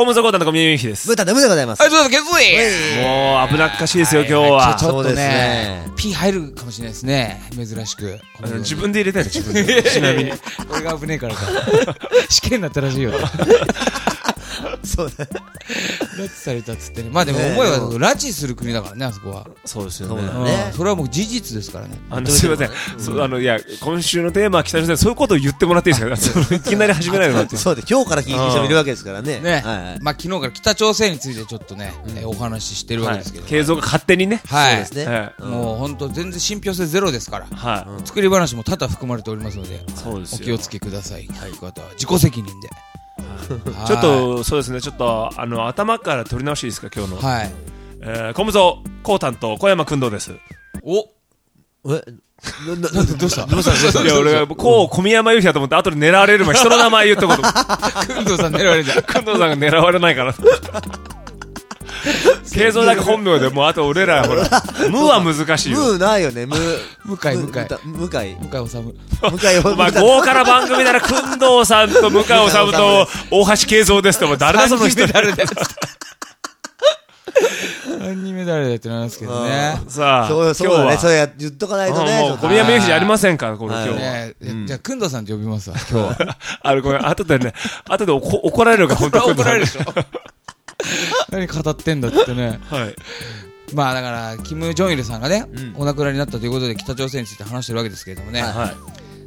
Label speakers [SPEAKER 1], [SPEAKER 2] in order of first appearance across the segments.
[SPEAKER 1] コムソコータの小宮由紀です。
[SPEAKER 2] ブータで無でございます。
[SPEAKER 3] はい、どうぞ、ゲスト
[SPEAKER 1] もう危なっかしいですよ、今日は。
[SPEAKER 3] ちょっと
[SPEAKER 2] そうです
[SPEAKER 3] ね
[SPEAKER 2] ね、
[SPEAKER 3] P 入るかもしれないですね。珍しく。
[SPEAKER 1] 自分で入れたいの、自分で。ちなみに。
[SPEAKER 3] 俺が危ねえからか。試験になったらしいよ。
[SPEAKER 2] そうだ。
[SPEAKER 3] 拉致されたっつってね。まあでも思いは拉致する国だからね、あそこは。
[SPEAKER 1] そうですよ
[SPEAKER 2] そうだ
[SPEAKER 1] ね。
[SPEAKER 2] ね
[SPEAKER 3] それはもう事実ですからね。
[SPEAKER 1] すいません。いや、今週のテーマは北朝鮮、そういうことを言ってもらっていいですか？いきなり始めないのかって。
[SPEAKER 2] そうで、今日から聞いてる人もいるわけですからね。
[SPEAKER 3] ね。
[SPEAKER 2] はいはい。
[SPEAKER 3] まあ昨日から北朝鮮についてちょっとね、お話ししてるわけですけど。
[SPEAKER 1] 継続が勝手にね。
[SPEAKER 3] はい。
[SPEAKER 2] そうですね。
[SPEAKER 3] もう本当全然信憑性ゼロですから。
[SPEAKER 1] は
[SPEAKER 3] 作り話も多々含まれておりますので、
[SPEAKER 1] い。そうですよ。
[SPEAKER 3] お気をつけください。という方は自己責任で。
[SPEAKER 1] ちょっと、そうですね、ちょっと、頭から取り直していいですか、今日の。
[SPEAKER 3] はい。
[SPEAKER 1] コムゾ、コウタンと小山君堂です。
[SPEAKER 3] お
[SPEAKER 2] え
[SPEAKER 3] なんでどうした
[SPEAKER 1] いや、俺が、こう、小宮山由紀だと思って、後で狙われる前、人の名前言ったこと。
[SPEAKER 3] くんどうさん狙われるじゃん。
[SPEAKER 1] くんどうさんが狙われないから。継続だけ本名で、もうあと俺ら、ほら、無は難しいよ。
[SPEAKER 2] ムーないよね、ム
[SPEAKER 3] 向井。
[SPEAKER 2] 向井治。
[SPEAKER 1] お前、豪華な番組なら、くんどうさんと向井治と大橋慶三ですって、もう誰だその人。
[SPEAKER 3] 誰だよ。何人目誰だってなんですけどね。
[SPEAKER 1] さあ、
[SPEAKER 2] そうだね、それ言っとかないとね。
[SPEAKER 1] もう、小宮山由紀じゃありませんから、これ今日は。
[SPEAKER 3] ねじゃあ、くんどうさんって呼びますわ、今日は。
[SPEAKER 1] ごめん、後で怒られるから、本当に。
[SPEAKER 3] 怒られるでしょ。何語ってんだってね。
[SPEAKER 1] はい。
[SPEAKER 3] まあだから、キム・ジョンイルさんがね、お亡くなりになったということで北朝鮮について話してるわけですけれどもね。
[SPEAKER 1] はい。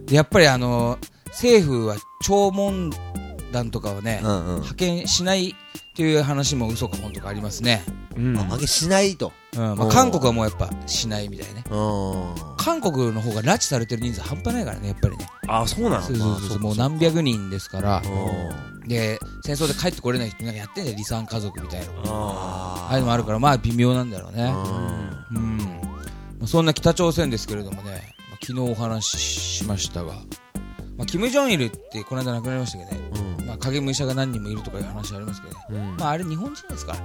[SPEAKER 3] でやっぱり政府は弔問団とかをね、派遣しないという話も嘘か本当かありますね。
[SPEAKER 2] 派遣しないと。
[SPEAKER 3] まあ韓国はもうやっぱしないみたいね。韓国の方が拉致されてる人数半端ないからね、やっぱりね。
[SPEAKER 1] あ、そうなの？
[SPEAKER 3] そう、もう何百人ですから。で、戦争で帰ってこれない人なんかやってんだよ、離散家族みたいな。ああいうのもあるから、まあ微妙なんだろうね。そんな北朝鮮ですけれどもね、昨日お話ししましたが、キム・ジョンイルってこの間亡くなりましたけどね、影武者が何人もいるとかいう話ありますけどね、まああれ日本人ですから。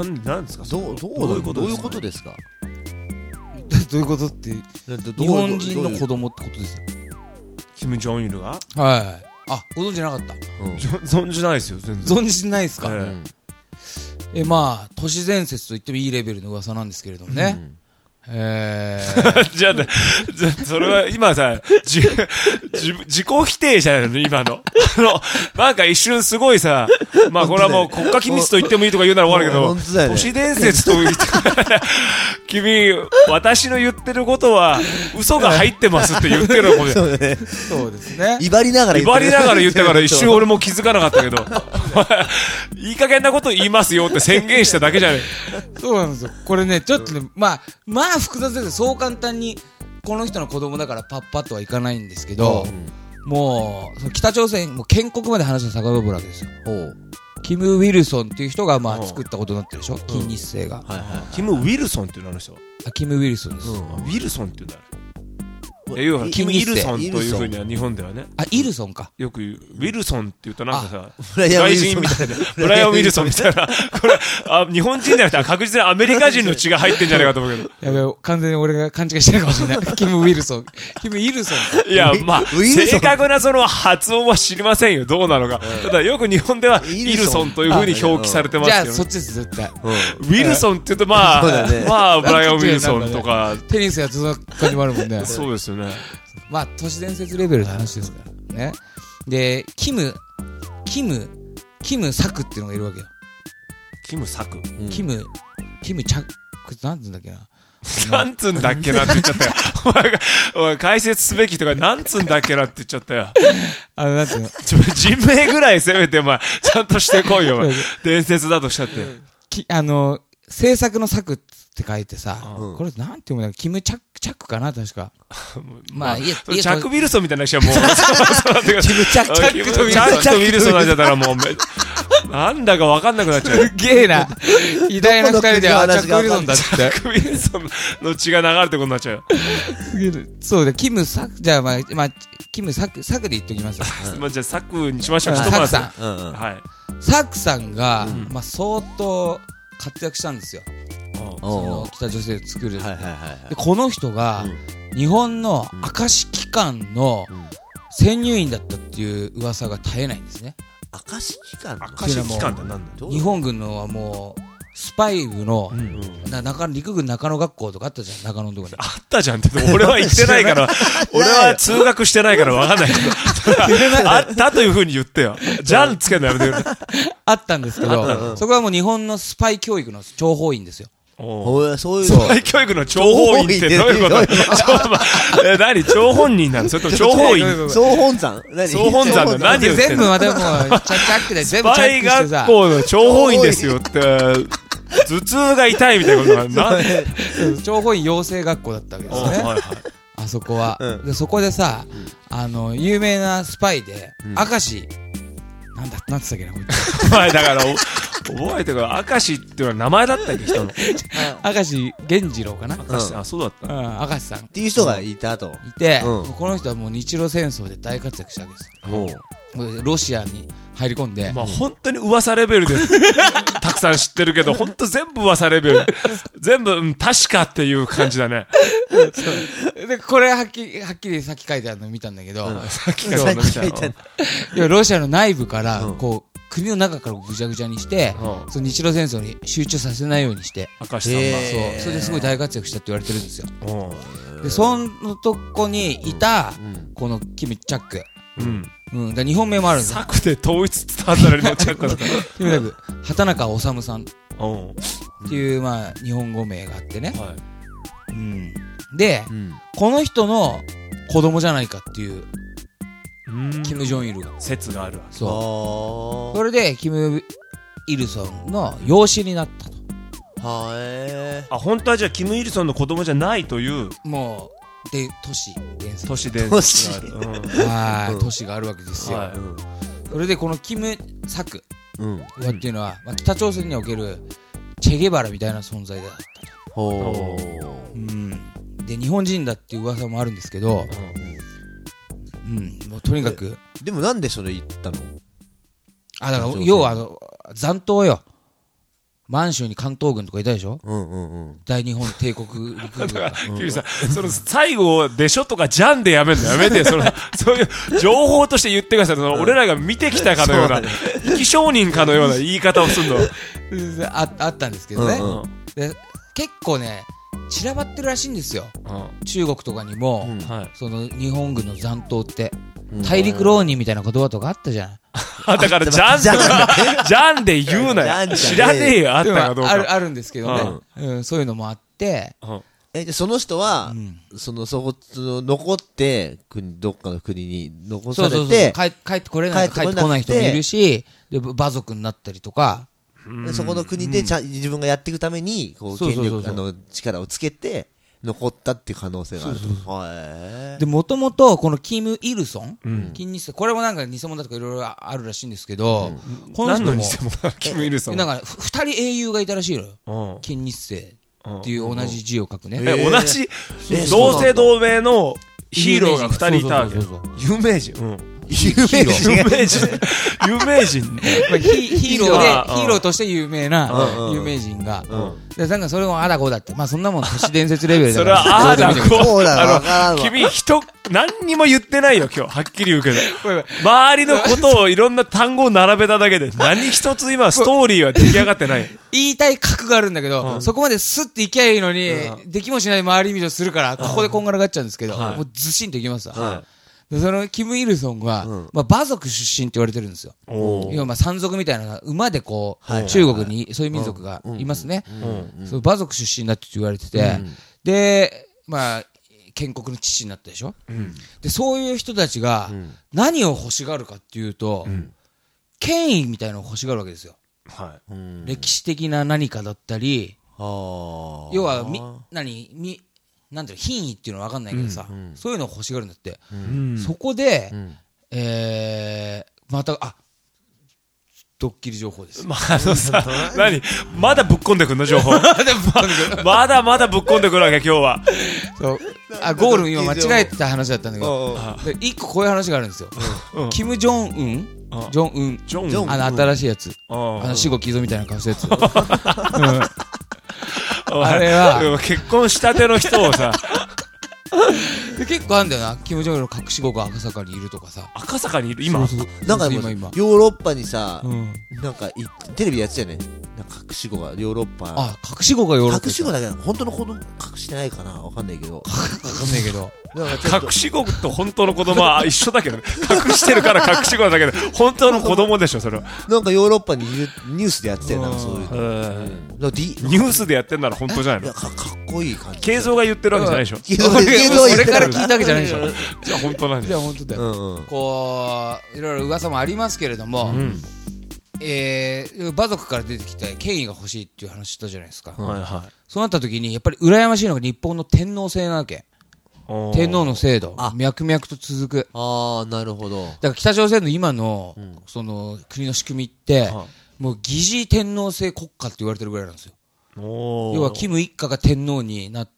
[SPEAKER 1] なんですか？
[SPEAKER 2] どういうことですか？
[SPEAKER 3] どういうことって、日本人の子供ってことですよ。
[SPEAKER 1] キム・ジョンイルが？
[SPEAKER 3] はい。あ、ご存知なかった？
[SPEAKER 1] 存じないですよ、全然。
[SPEAKER 3] 存じないですか？まあ、都市伝説と言ってもいいレベルの噂なんですけれどもね。
[SPEAKER 1] じゃあ、それは今さ、自己否定じゃないの今の。なんか一瞬すごいさ、まあこれはもう国家機密と言ってもいいとか言うならわかるけど、都市伝説と言って、君、私の言ってることは嘘が入ってますって言ってるのかもしれない。
[SPEAKER 3] そうですね。
[SPEAKER 2] 威張りながら
[SPEAKER 1] 言ったから一瞬俺も気づかなかったけど、いい加減なこと言いますよって宣言しただけじゃねえ。
[SPEAKER 3] そうなんですよ。これね、ちょっとね、まあ複雑です。そう簡単にこの人の子供だからパッパとはいかないんですけど、もう北朝鮮もう建国まで話が遡るわけですよ。キム・ウィルソンっていう人がまあ作ったことになってるでしょ、金日成が。
[SPEAKER 1] キム・ウィルソンっていうのあの人。
[SPEAKER 3] キム・ウィルソンです。
[SPEAKER 1] ウィルソンっていうんだ。キム・イルソンというふうには日本ではね。
[SPEAKER 3] あ、イルソンか。
[SPEAKER 1] よく言う。ウィルソンって言うとなんかさ、
[SPEAKER 2] 外
[SPEAKER 1] 人みたいな。ブライアン・ウィルソンみたいな。これ、日本人じゃなくて確実にアメリカ人の血が入ってんじゃないかと思うけど。
[SPEAKER 3] やべえ、完全に俺が勘違いしてるかもしれない。キム・ウィルソン。キム・イルソン。
[SPEAKER 1] いや、まあ、正確なその発音は知りませんよ。どうなのか。ただよく日本ではイルソンというふうに表記されてますけど。
[SPEAKER 3] じゃあそっちです、絶対。
[SPEAKER 1] ウィルソンって言うとまあ、ブライアン・ウィルソンとか。
[SPEAKER 3] テニスやってた感じもあるもんね。
[SPEAKER 1] そうですよね。
[SPEAKER 3] まあ、都市伝説レベルの話ですからね。で、キムサクっていうのがいるわけよ。
[SPEAKER 1] キムサク。
[SPEAKER 3] キムチャク、なんつうんだっけな。
[SPEAKER 1] なんつんだっけなって言っちゃったよ。お前解説すべきとか、なんつんだっけなって言っちゃったよ。
[SPEAKER 3] なんつうの。
[SPEAKER 1] 人名ぐらいせめて、お前、ちゃんとしてこいよ、伝説だとしたって。
[SPEAKER 3] 制作の作って書いてさ、これなんて読むんだキムチャックかな確か。まあ、チ
[SPEAKER 1] ャック・ウィルソンみたいな人はもう、
[SPEAKER 3] キムチャックと
[SPEAKER 1] ウィルソンなんじゃったらもう、なんだかわかんなくなっちゃう。
[SPEAKER 3] すげえな。偉大な二人で、チャック・ウィルソンだって。
[SPEAKER 1] チャック・ウィルソンの血が流れてことになっちゃう。
[SPEAKER 3] すげえ。そうだ、キムサク、じゃあまあ、キムサクで言っときますよ。
[SPEAKER 1] まあじゃあサクにしましょう。
[SPEAKER 3] サクさん。
[SPEAKER 1] はい。
[SPEAKER 3] サクさんが、まあ相当活躍したんですよ。その北朝鮮を作る。でこの人が日本の明石機関の潜入員だったっていう噂が絶えないんですね。
[SPEAKER 2] 明石機関の
[SPEAKER 1] 明石機関ってなんだよ。
[SPEAKER 3] 日本軍のはもう、スパイ部の、陸軍中野学校とかあったじゃん、中野のとこに。
[SPEAKER 1] あったじゃんって、俺は行ってないから、俺は通学してないからわかんないけど、あったという風に言ってよ。じゃんつけるのやめてくれ。
[SPEAKER 3] あったんですけど、そこはもう日本のスパイ教育の諜報員ですよ。
[SPEAKER 2] そういう
[SPEAKER 1] スパイ教育の諜報員ってどういうこと何張本人なのそれとも諜報員
[SPEAKER 2] 総本山
[SPEAKER 1] 総本山の何を言ってんの
[SPEAKER 3] 全部またもう、チャックで全部チャックしてさ。
[SPEAKER 1] スパイ学校の諜報員ですよって、頭痛が痛いみたいなことが、
[SPEAKER 3] 諜報員養成学校だったわけですね。あそこは。で、そこでさ、有名なスパイで、明石、なんて言ったっけな、こいつ。
[SPEAKER 1] 前だから、覚えてるから、明石っていうのは名前だったっけ、人の。
[SPEAKER 3] 明石源次郎かな。
[SPEAKER 1] あ、そうだった。
[SPEAKER 3] 明石さん。
[SPEAKER 2] っていう人がいたと。
[SPEAKER 3] いて、この人はもう日露戦争で大活躍したわけですよ。ロシアに入り込んで。
[SPEAKER 1] まあ本当に噂レベルで、たくさん知ってるけど、本当全部噂レベル。全部、確かっていう感じだね。
[SPEAKER 3] で、これはっきりさっき書いてあるの見たんだけど、
[SPEAKER 1] さっき書いてあるの見た。
[SPEAKER 3] ロシアの内部から、こう、国の中からぐちゃぐちゃにして、その日露戦争に集中させないようにして、
[SPEAKER 1] 明石さんが。
[SPEAKER 3] そう。それですごい大活躍したって言われてるんですよ。で、そのとこにいた、このキム・チャック。だ日本名もあるんですよ。
[SPEAKER 1] 作で統一伝わったのにもチャックだった。
[SPEAKER 3] とにかく、畑中治さんっていう、まあ、日本語名があってね。で、この人の子供じゃないかっていう、キム・ジョンイルが。
[SPEAKER 1] 説がある。
[SPEAKER 3] そう。それで、キム・イルソンの養子になったと。
[SPEAKER 1] あ、本当はじゃあ、キム・イルソンの子供じゃないという。
[SPEAKER 3] もう、で、都市伝説。
[SPEAKER 1] 都市伝説がある。
[SPEAKER 3] はい、都市があるわけですよ。それで、このキム・サクっていうのは、北朝鮮におけるチェゲバラみたいな存在だったと。で、日本人だっていう噂もあるんですけど、もうとにかく。
[SPEAKER 2] でもなんでそれ言ったの？
[SPEAKER 3] だから、要は残党よ。満州に関東軍とかいたでしょ？大日本帝国陸軍。
[SPEAKER 1] だから、キリさん、その最後でしょとかじゃんでやめんのやめて、そういう情報として言ってください。俺らが見てきたかのような、生き証人かのような言い方をするの。
[SPEAKER 3] あったんですけどね。で結構ね、散らばってるらしいんですよ。中国とかにも、その日本軍の残党って、大陸浪人みたいな言葉とかあったじゃん。
[SPEAKER 1] だから、じゃんとか、じゃんで言うなよ。知らねえよ、あったかどうか。
[SPEAKER 3] あるんですけどね。そういうのもあって、
[SPEAKER 2] で、その人は、残って、どっかの国に残されて、
[SPEAKER 3] 帰ってこれない、帰ってこない人もいるし、で、馬族になったりとか、
[SPEAKER 2] そこの国で自分がやっていくために、こう、権力、力をつけて、残ったっていう可能性があると。
[SPEAKER 3] で、もともと、このキム・イルソン、これもなんか偽物だとかいろいろあるらしいんですけど、この人も、
[SPEAKER 1] キム・イルソン。
[SPEAKER 3] なんか、二人英雄がいたらしいのよ。金日成っていう同じ字を書くね。
[SPEAKER 1] 同じ、同姓同名のヒーローが二人いたわけ。有名人。
[SPEAKER 2] 有名人。
[SPEAKER 1] 有名人。
[SPEAKER 3] ヒーローとして有名な有名人が。なんかそれもあだこうだって。まあそんなもん都市伝説レベルだから。
[SPEAKER 1] それはあだこ
[SPEAKER 2] うだ。
[SPEAKER 1] 君何にも言ってないよ今日。はっきり言うけど。周りのことをいろんな単語を並べただけで、何一つ今ストーリーは出来上がってない。
[SPEAKER 3] 言いたい核があるんだけど、そこまでスッていきゃいいのに、できもしない回り道をするから、ここでこんがらがっちゃうんですけど、もうずしんといきますわ。そのキム・イルソンは、まあ、馬族出身って言われてるんですよ。要はまあ山賊みたいな、馬でこう、中国にそういう民族がいますね。そう馬族出身だって言われてて、で、まあ、建国の父になったでしょ。で、そういう人たちが、何を欲しがるかっていうと、権威みたいなのを欲しがるわけですよ。歴史的な何かだったり、要は、なんていうの、品位っていうのは分かんないけどさ、そういうのを欲しがるんだって。そこで、また、ドッキリ情報です。
[SPEAKER 1] まだぶっこんでくんの情報。まだまだぶっこんでくるわけ、今日は。
[SPEAKER 3] そう。ゴール今間違えてた話だったんだけど、一個こういう話があるんですよ。キム・ジョンウン新しいやつ。死後傷みたいな顔したやつ。あれは
[SPEAKER 1] 結婚したての人をさ
[SPEAKER 3] で結構あんだよな、キム・ジョンイルの隠し子が赤坂にいるとかさ。
[SPEAKER 1] 赤坂にいる今。
[SPEAKER 3] そう
[SPEAKER 2] なんか
[SPEAKER 3] 今。
[SPEAKER 2] ヨーロッパにさ、
[SPEAKER 3] うん。
[SPEAKER 2] なんかテレビでやってたよね。なんか隠し子がヨーロッパ。
[SPEAKER 3] あ、隠し子がヨーロッパ。
[SPEAKER 2] 隠し子だけど、本当の子供隠してないかなわかんないけど。
[SPEAKER 3] わかんないけど。
[SPEAKER 1] 隠し子と本当の子供は一緒だけどね。隠してるから隠し子だけど、本当の子供でしょ、それは。
[SPEAKER 2] なんかヨーロッパにいるニュースでやってたよ、なんかそういうの。
[SPEAKER 1] ニュースでやってんなら本当じゃないの。
[SPEAKER 2] かっこいい感じ。
[SPEAKER 1] 慶三が言ってるわけじゃないでしょ。
[SPEAKER 3] 俺から聞いたわけじゃないでしょ。
[SPEAKER 1] じゃあ本当なん
[SPEAKER 3] じ
[SPEAKER 1] じゃ。
[SPEAKER 3] ゃあ本当だよ。こう、いろいろ噂もありますけれども、馬族から出てきて権威が欲しいっていう話したじゃないですか。
[SPEAKER 1] はいはい。
[SPEAKER 3] そうなった時に、やっぱり羨ましいのが日本の天皇制なわけ。天皇の制度。脈々と続く。
[SPEAKER 2] ああ、なるほど。
[SPEAKER 3] だから北朝鮮の今の、その国の仕組みって、もう疑似天皇制国家って言われてるぐらいなんですよ。要はキム一家が天皇になって、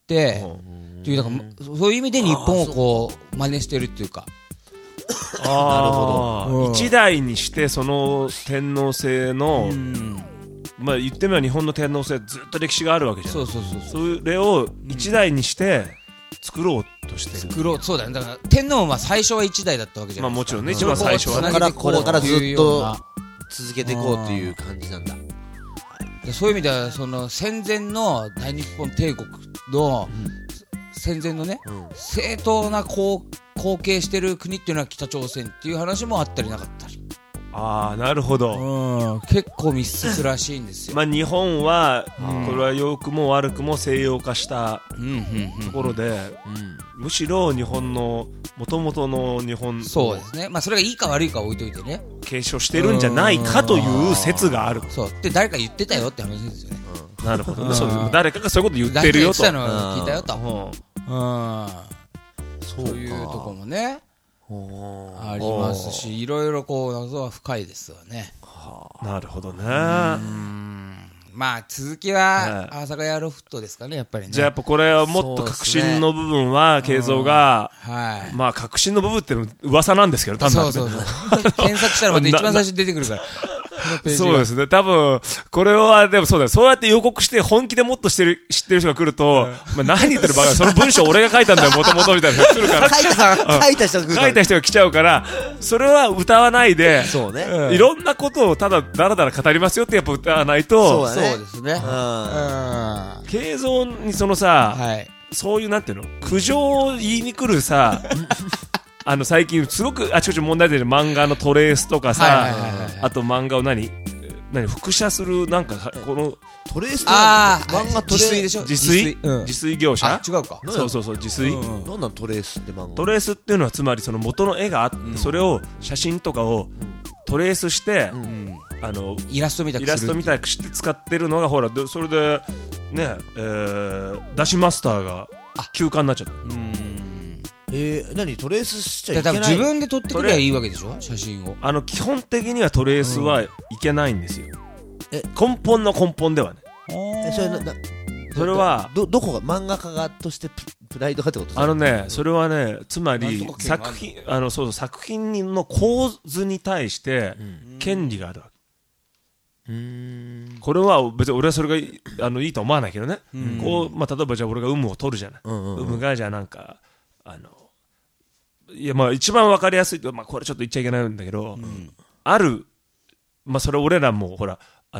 [SPEAKER 3] っていう、だからそういう意味で日本をこう、真似してるっていうか。
[SPEAKER 2] なるほ
[SPEAKER 1] ど。一代にしてその天皇制の、まあ言ってみれば日本の天皇制ずっと歴史があるわけじゃん。
[SPEAKER 3] そう。
[SPEAKER 1] それを一代にして作ろうとしてる。
[SPEAKER 3] そうだね。だから天皇は最初は一代だったわけじゃないですか。
[SPEAKER 1] まあもちろんね、一番最初はね。
[SPEAKER 2] これからずっと続けていこうっていう感じなんだ。
[SPEAKER 3] そういう意味では、その戦前の大日本帝国の、戦前のね、正当な後継してる国っていうのは北朝鮮っていう話もあったりなかったり。
[SPEAKER 1] ああ、なるほど。
[SPEAKER 3] 結構密接らしいんですよ。
[SPEAKER 1] まあ日本は、これは良くも悪くも西洋化したところで、むしろ日本の、元々の日本
[SPEAKER 3] そうですね。まあそれがいいか悪いかは置いといてね。
[SPEAKER 1] 継承してるんじゃないかという説がある。
[SPEAKER 3] そう。で、誰か言ってたよって話ですよね。
[SPEAKER 1] なるほどね。誰かがそういうこと言ってるよと。
[SPEAKER 3] 誰か言ってたの聞いたよと。そういうとこもね。ありますし、いろいろこう謎は深いですわね。
[SPEAKER 1] なるほどね。
[SPEAKER 3] まあ続きは阿佐ヶ谷ロフトですかね、やっぱりね。
[SPEAKER 1] じゃあやっぱこれはもっと革新の部分は慶三が、まあ革新の部分っていうの噂なんですけど、単なる。
[SPEAKER 3] そう。検索したらまた一番最初に出てくるから。
[SPEAKER 1] そうですね。多分、これは、でもそうだよ。そうやって予告して、本気でもっと知ってる人が来ると、まあ何言ってるバカ、その文章俺が書いたんだよ、もともとみたいな人が来るから。
[SPEAKER 2] 書いた人が
[SPEAKER 1] 来ちゃうから、それは歌わないで、
[SPEAKER 2] そうね。
[SPEAKER 1] いろんなことをただだらだら語りますよってやっぱ歌わないと、
[SPEAKER 3] そうですね。
[SPEAKER 1] 慶三にそのさ、そういうなんていうの、苦情を言いに来るさ、最近すごくあちこち問題出てる漫画のトレースとかさ、あと漫画を何複写するなんかこの
[SPEAKER 2] トレース
[SPEAKER 3] 漫画自炊でしょ。
[SPEAKER 1] 自炊業者。
[SPEAKER 3] 違うか。
[SPEAKER 1] そう自炊。
[SPEAKER 2] どんなトレースって漫画？
[SPEAKER 1] トレースっていうのはつまりその元の絵があって、それを写真とかをトレースして
[SPEAKER 3] イラストみたい
[SPEAKER 1] にして使ってるのがほらそれでねダシマスターが休刊になっちゃった。
[SPEAKER 2] 何トレースしちゃいけない？
[SPEAKER 3] 自分で撮ってくればいいわけでしょ、写真を。
[SPEAKER 1] 基本的にはトレースはいけないんですよ。根本の根本ではね。それは
[SPEAKER 2] どこが漫画家としてプライドがってこと？
[SPEAKER 1] それはね、つまり作品の構図に対して権利があるわけ。これは別に俺はそれがいいと思わないけどね。こう、まあ例えばじゃあ俺が有無を取るじゃない。有無がじゃあなんかいやまあ一番わかりやすいと、まあこれちょっと言っちゃいけないんだけど、ある、まあそれ俺らもほら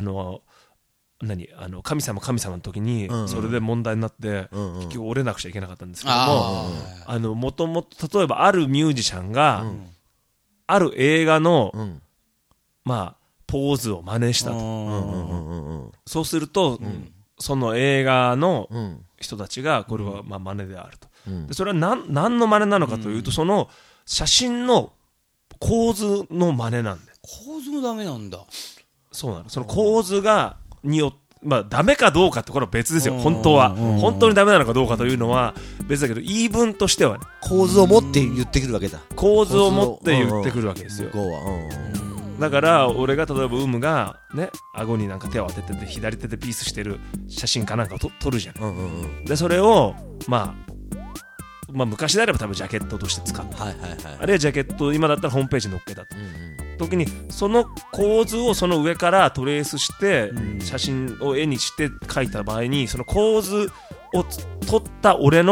[SPEAKER 1] 神様の時にそれで問題になって結局折れなくちゃいけなかったんですけども、もともと例えばあるミュージシャンがある映画のまあポーズを真似したと。そうするとその映画の人たちがこれはまあ真似であると。でそれは何の真似なのかというと、その写真の構図の真似なんだよ。
[SPEAKER 3] 構図もダメなんだ。
[SPEAKER 1] そうなの。その構図がまあダメかどうかってこれは別ですよ。本当は本当にダメなのかどうかというのは別だけど、言い分としてはね、
[SPEAKER 2] 構図を持って言ってくるわけだ。
[SPEAKER 1] 構図を持って言ってくるわけですよ。だから俺が例えば有無がね、顎になんか手を当ててて左手でピースしてる写真かなんかを撮るじゃん。でそれをまあ昔であれば多分ジャケットとして使った、あるいはジャケット今だったらホームページに載っけたと、時にその構図をその上からトレースして写真を絵にして描いた場合に、その構図を撮った俺の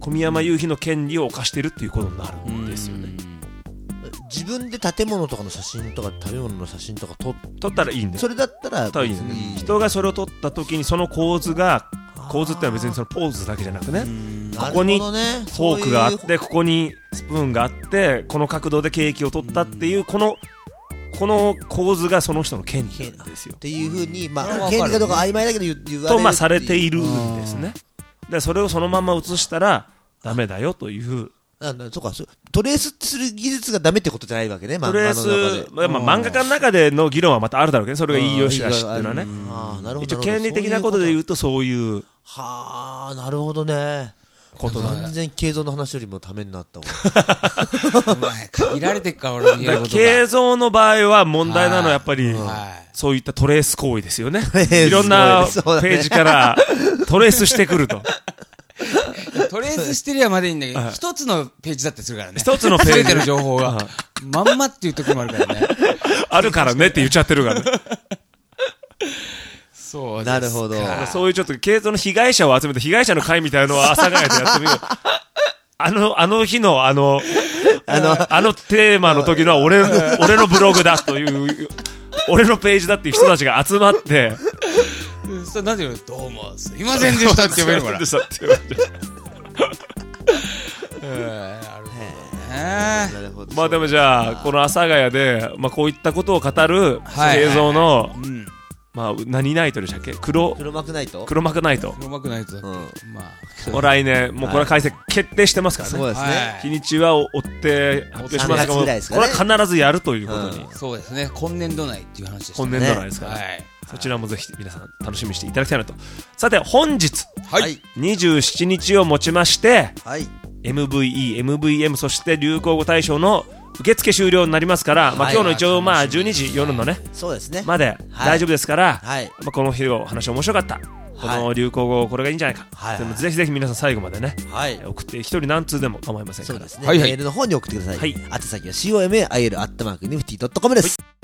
[SPEAKER 1] 小宮山雄飛の権利を侵しているっていうことになるんですよね。
[SPEAKER 2] 自分で建物とかの写真とか食べ物の写真とか撮
[SPEAKER 1] ったらいいんです。
[SPEAKER 2] それだったら
[SPEAKER 1] いいんですね。人がそれを撮った時にその構図ってのは別にそのポーズだけじゃなくね、ここにフォークがあってここにスプーンがあってこの角度でケーキを撮ったっていうこの構図がその人の権利なんですよ
[SPEAKER 2] っていう風に権利かどうか曖昧だけど言われる
[SPEAKER 1] とされているんですね。でそれをそのまま写したらダメだよという
[SPEAKER 2] そうか、トレースする技術がダメってことじゃないわけね、
[SPEAKER 1] トレース、漫画家の中での議論はまたあるだろうけどね、それがいいよし悪しっていうのはね。一応権利的なことで言うとそういう。
[SPEAKER 2] はあ、なるほどね。全然形像の話よりもためになったわ。
[SPEAKER 3] 限られてっから俺の言うことが。
[SPEAKER 1] 形像の場合は問題なのはやっぱり、そういったトレース行為ですよね。いろんなページからトレースしてくると。
[SPEAKER 3] トレースしてりゃまでいいんだけど、一つのページだってするからね。
[SPEAKER 1] 一つのページ。
[SPEAKER 3] 全ての情報が。まんまっていう時もあるからね。
[SPEAKER 1] あるからねって言っちゃってるからね。
[SPEAKER 3] そうです。
[SPEAKER 2] なるほど。
[SPEAKER 1] そういうちょっと系統の被害者を集めて被害者の会みたいなのを阿佐ヶ谷でやってみよう。あの日のテーマの時のは俺のブログだという、俺のページだっていう人たちが集まって、
[SPEAKER 3] なんでどうもすいませんでしたって言われるから。
[SPEAKER 1] なるほど。まあでもじゃあこの阿佐ヶ谷でこういったことを語る映像の何ナイトでしたっけ？黒
[SPEAKER 2] 幕ナイト。
[SPEAKER 3] 黒幕ナイトだっけ。
[SPEAKER 1] 来年もうこれは開催決定してますからね。
[SPEAKER 2] そうですね。
[SPEAKER 1] 日にちは追って発表しますが、これは必ずやるということに。
[SPEAKER 3] そうですね。今年度内っていう話でしたね。
[SPEAKER 1] 今年度内ですから。そちらもぜひ皆さん楽しみにしていただきたいなと。さて本日27日をもちまして MVE、MVM そして流行語大賞の受付終了になりますから、今日の一応12時夜のねまで大丈夫ですから、この日の話面白かった、この流行語これがいいんじゃないか、でもぜひぜひ皆さん最後までね送って一人何通でも構いませんから、
[SPEAKER 2] そうですね、メールの方に送ってください。宛先はCOMAIL@nifty.com です。